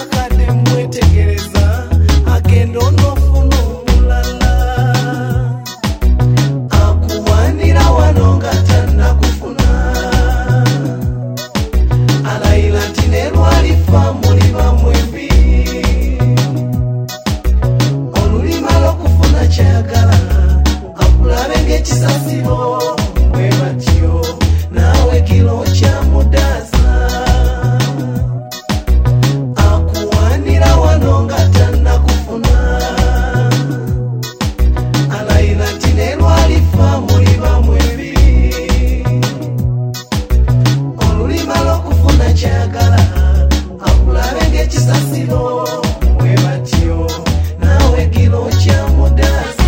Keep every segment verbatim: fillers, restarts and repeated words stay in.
akade mwetegereza agenda onofuna omulala akuwanira wano nga tannakufuna alayira nti ne lwalifa muliba mwembi olulima lw'okufuna kyayagala akulabe ng'ekisasiro bwe batyo nawe kilo kya mudaasa akuwanira wano nga tannakufuna alayira nti ne lwalifa muliba mwembi olulima lw'okufuna kyayagala akulabe ng'ekisasiro bwe batyo nawe kilo kya mudaasa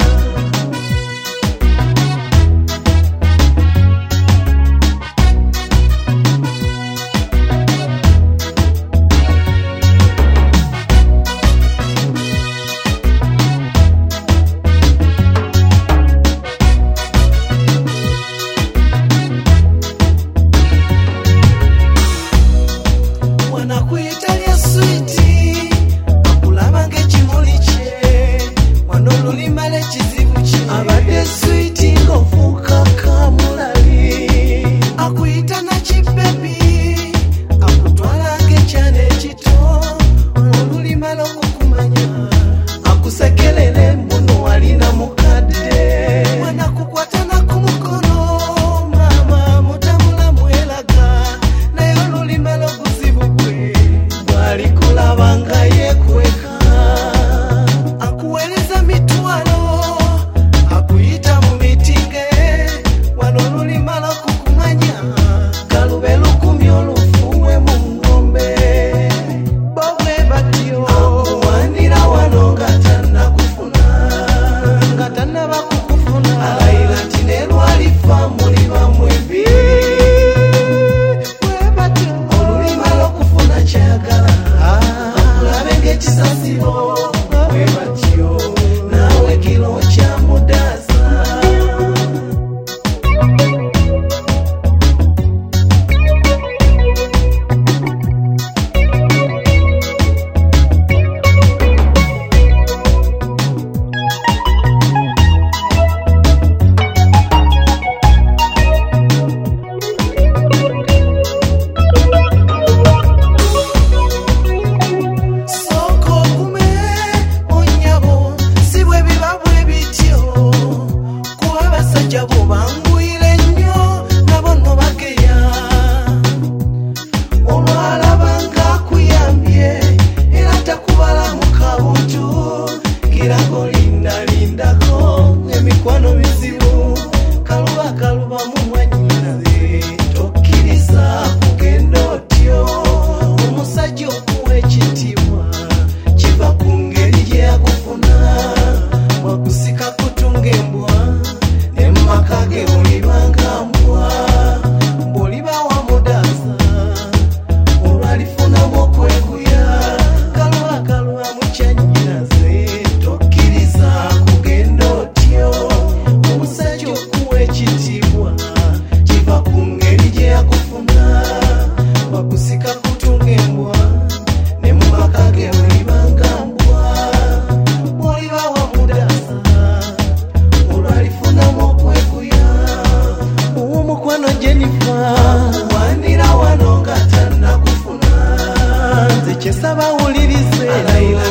wanakuitalya switi akulaba ng'ekimuli kye wano olulima l'ekizibu kye abadde switi ng'ofuuka kamulali akuyita nakibebi akutwala ng'ekyana ekito olulima l'okukumanya akusekerere muno walina mukadde wanakukwata nakumukono mama mutamula mwelaga naye olulima l'okuzibu gwe bwalikulaba nga yekweka akuweereza mitwalo akuyita mu mitige wano olulima l'okukumanya galube lukumi olufuwe mu ngombe bobwe batyo akuwanira wano nga tannakufuna nga tannaba kukufuna alayira nti ne lwalifa muliba mwembi bwe batyo olulima l'okufuna kyayagala akulabe ng'ekisasiro bwe batyo nawe kilo kya mudaasa soko kume onyabo si bwe biba bwe bityo kuba abasajja bo bangwire nnyo nabo nno bageya olwalaba ng'akuyambye era takubala mu kabutu kirago lindalindako emikwano mizibu kaluba kaluba mu mwanyinaze tokkiriza kugenda otyo omusajja okuwa ekitiibwa kiva ku ngeri gye yakufuna wakusika kutunga embwa ne mu maka ge olibanga mbwa bw'oliba wamudaasa olwalifunamu okweguya kaluba kaluba mu kyanyinaze tokkiriza kugenda otyo omusajja okuwa ekitiibwa kiva ku ngeri gye yakufuna wakusika kutunga embwa ne mu maka ge olibanga mbwa bw'oliba wamudaasa olwalifunamu okweguya ow'omukwano Jenifa akuwanira wano nga tannakufuna nze kyesaba wulirize alayira